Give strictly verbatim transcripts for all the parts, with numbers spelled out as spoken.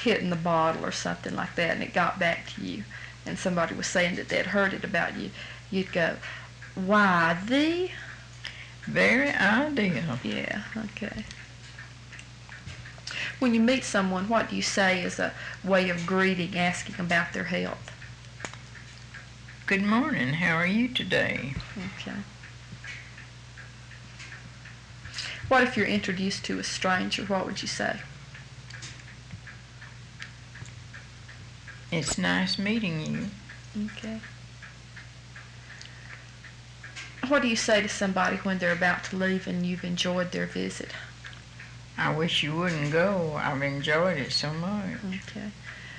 hitting the bottle or something like that, and it got back to you, and somebody was saying that they'd heard it about you, you'd go, why, the... Very ideal. Yeah, okay. When you meet someone, what do you say as a way of greeting, asking about their health? Good morning, how are you today? Okay. What if you're introduced to a stranger, what would you say? It's nice meeting you. Okay. What do you say to somebody when they're about to leave and you've enjoyed their visit? I wish you wouldn't go. I've enjoyed it so much. Okay.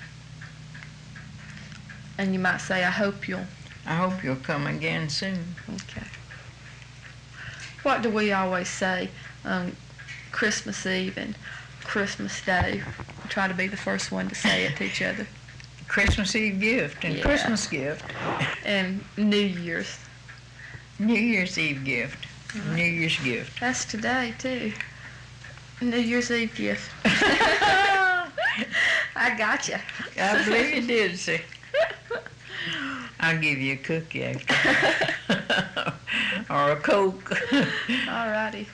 And you might say, I hope you'll... I hope you'll come again soon. Okay. What do we always say on Christmas Eve and Christmas Day? We try to be the first one to say it to each other. Christmas Eve gift and Yeah. Christmas gift. And New Year's. New Year's Eve gift. Right. New Year's gift. That's today, too. New Year's Eve gift. I got you. I believe you did, sir. I'll give you a cookie after. Or a Coke. All righty.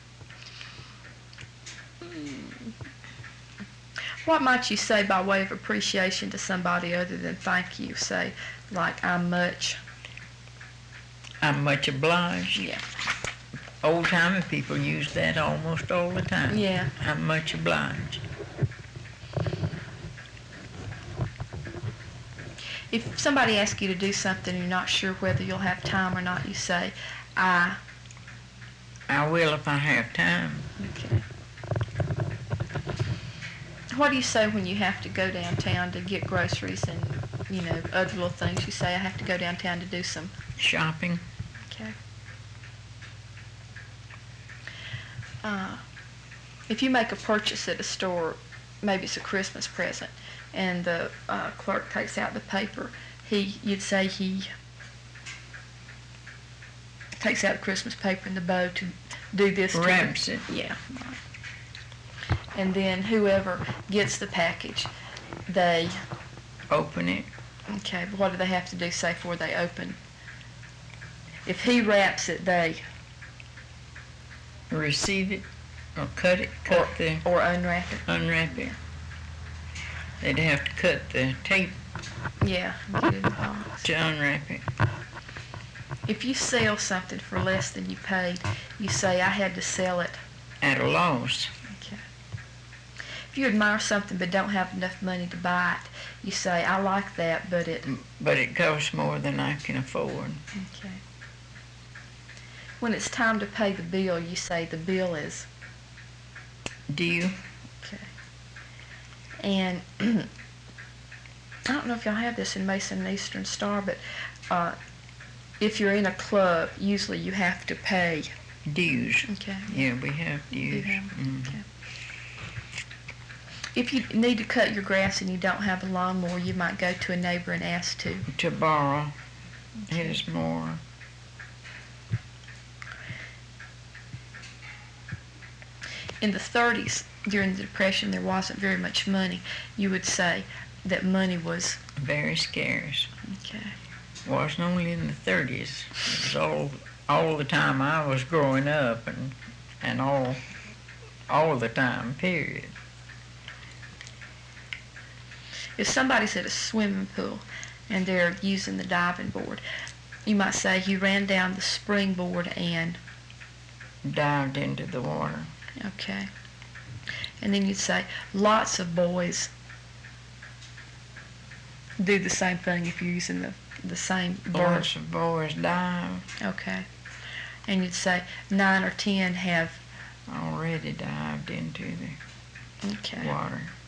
What might you say by way of appreciation to somebody other than thank you? Say, like, I'm much. I'm much obliged. Yeah. Old-timey people use that almost all the time. Yeah. I'm much obliged. If somebody asks you to do something and you're not sure whether you'll have time or not, you say, I. I will if I have time. Okay. What do you say when you have to go downtown to get groceries and, you know, other little things? You say, I have to go downtown to do some Shopping. Okay. Uh, if you make a purchase at a store, maybe it's a Christmas present, and the uh, clerk takes out the paper, he, you'd say he takes out the Christmas paper in the bow to do this. Wraps it. Yeah. Right. And then whoever gets the package, they Open it. Okay, but what do they have to do, say, before they open? If he wraps it, they... Receive it. Or cut it. Cut or, the... Or unwrap it. Unwrap it. They'd have to cut the tape Yeah. Get it in the box. to unwrap it. If you sell something for less than you paid, you say, I had to sell it. At a loss. Okay. If you admire something but don't have enough money to buy it, you say, I like that, but it... But it costs more than I can afford. Okay. When it's time to pay the bill, you say the bill is... Due. Okay. And I don't know if y'all have this in Mason and Eastern Star, but uh, if you're in a club, usually you have to pay. Dues. Okay. Yeah, we have dues. You have, Mhm. okay. If you need to cut your grass and you don't have a lawnmower, you might go to a neighbor and ask to. To borrow Okay. his more. In the thirties, during the Depression, there wasn't very much money. You would say that money was... Very scarce. Okay. Wasn't only in the thirties. It was all all the time I was growing up, and and all all the time. Period. If somebody's at a swimming pool and they're using the diving board, you might say he ran down the springboard and... Dived into the water. Okay. And then you'd say lots of boys do the same thing if you're using the, the same board. Lots of boys dive. Okay. And you'd say nine or ten have... Already dived into the Okay. water.